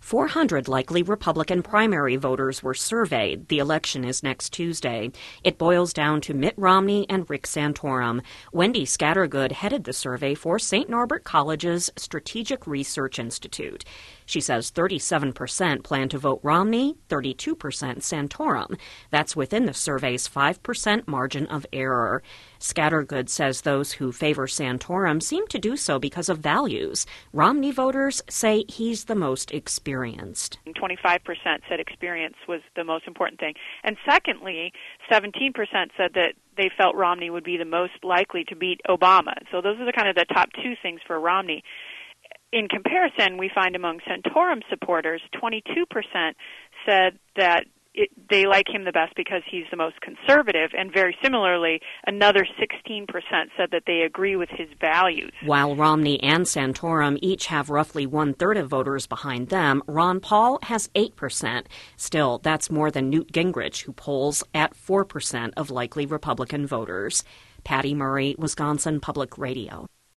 400 likely Republican primary voters were surveyed. The election is next Tuesday. It boils down to Mitt Romney and Rick Santorum. Wendy Scattergood headed the survey for St. Norbert College's Strategic Research Institute. She says 37% plan to vote Romney, 32% Santorum. That's within the survey's 5% margin of error. Scattergood says those who favor Santorum seem to do so because of values. Romney voters say he's the most experienced. 25% said experience was the most important thing. And secondly, 17% said that they felt Romney would be the most likely to beat Obama. So those are the top two things for Romney. In comparison, we find among Santorum supporters, 22% said that they like him the best because he's the most conservative, and very similarly, another 16% said that they agree with his values. While Romney and Santorum each have roughly one-third of voters behind them, Ron Paul has 8%. Still, that's more than Newt Gingrich, who polls at 4% of likely Republican voters. Patty Murray, Wisconsin Public Radio.